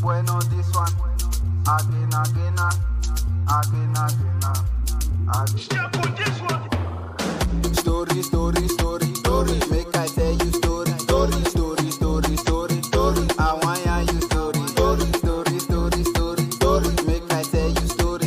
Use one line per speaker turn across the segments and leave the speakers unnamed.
bueno this one. Again. Story. Make I tell you story. I want ya you story. Make I tell you story.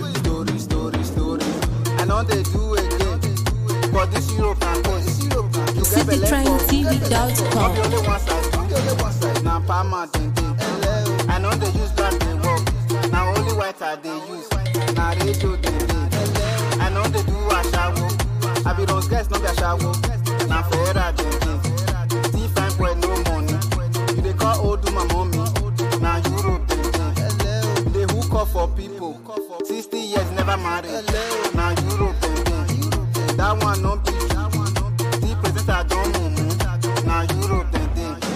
I know they do again, but this Europe and this.
CityTrainTV.com.
The only one side. Now Palma thing. I know they use black they work. Now only white are they use. Now radio they. I know they do a shower. I be those guys no be a shower. Now Ferrari they. See fine boy no money. You they call old my mommy. Now Europe they hook up for people. 60 years never married. Now Europe they. That one no be. See present I don't know. Now Europe they.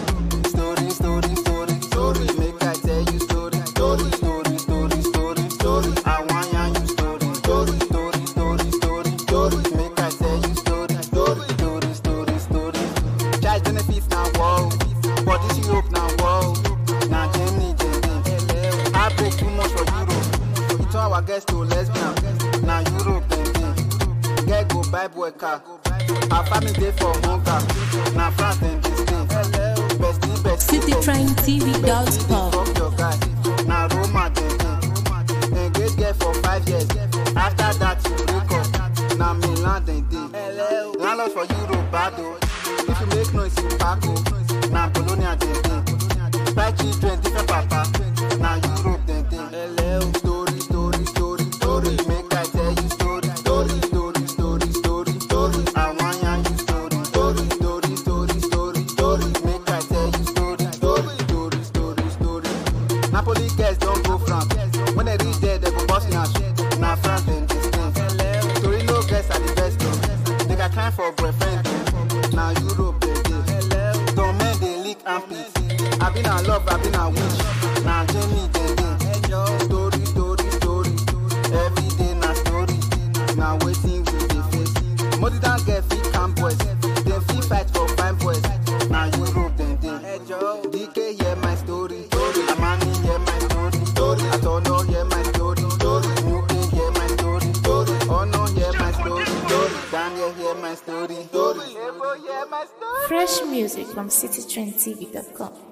Story. Make I tell you story. I want ya you story. Make I tell you story. Child benefits now wow, but this Europe now wow. Now Germany. I break too much for Europe. It's all our guests to lesbian. Now Europe get go buy boy car. Our family day for hunger. Now France then this thing.
CityTrainTV.com.
Fuck your guy. Now Roma they engage girl for 5 years. After that you break up. Now Milan they landlord for Europe bado. If you make noise you Paco. Now Polonia they buy children different papa. Now Europe they story. Make I tell you story. I want ya you story. Make I tell you story. Napoli girls don't go France. When they reach there, they go bust nash. Now France then this thing. Torino girls are the best. They got time for boyfriend. Now Europe they. Don't men they leak armpits. I been a love, I been a wish. Now Jamie they. Story. Every day na story. Now waiting with the face. Modi don't get fit camp boys. They fit fight for fine boys. Now Europe then. DK hear my story. Amani hear my story. I don't know hear my story. UK hear my story. Oh no hear my story. Daniel hear my story.
Fresh music from CityTrainTV.com.